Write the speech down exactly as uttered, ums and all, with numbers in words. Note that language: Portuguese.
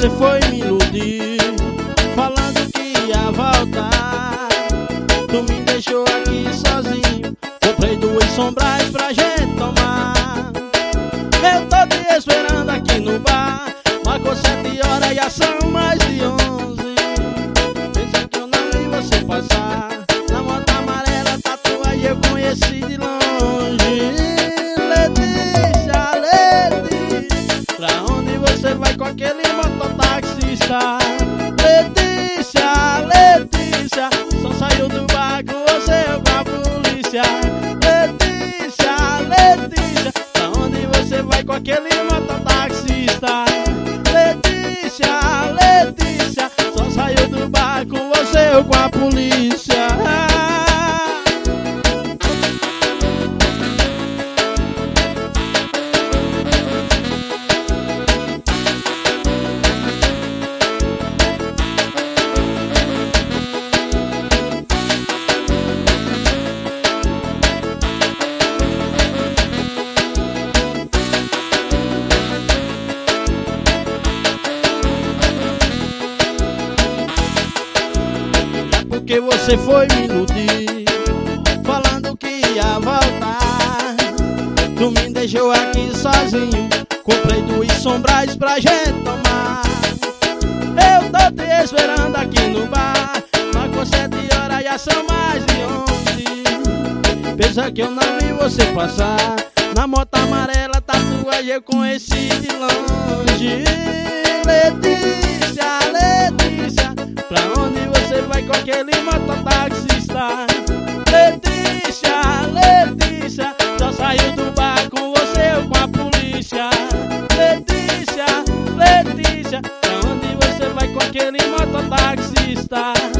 você foi me iludir, falando que ia voltar. Tu me deixou aqui sozinho, comprei duas sombras pra gente tomar. Eu tô te esperando aqui no bar, marcou sete horas e já são mais de onze. Pensa que eu não vi você passar, na moto amarela, tatuagem eu conheci de longe. Letícia, Letícia, pra onde você vai com aquele mototaxista? Letícia, Letícia, só saiu do bar com você ou com a polícia? Letícia, Letícia, pra onde você vai com aquele mototaxista? Letícia, Letícia, só saiu do bar com você ou com a polícia? Porque você foi me iludir, falando que ia voltar. Tu me deixou aqui sozinho, comprei duas sombras pra gente tomar. Eu tô te esperando aqui no bar, marcou sete horas, já são mais de onze. Pensa que eu não vi você passar, na moto amarela, tatuagem eu conheci de longe. Letícia, Letícia, pra onde você vai com aquele mototaxista? Letícia, Letícia, só saiu do bar com você ou com a polícia? Letícia, Letícia, pra onde você vai com aquele mototaxista?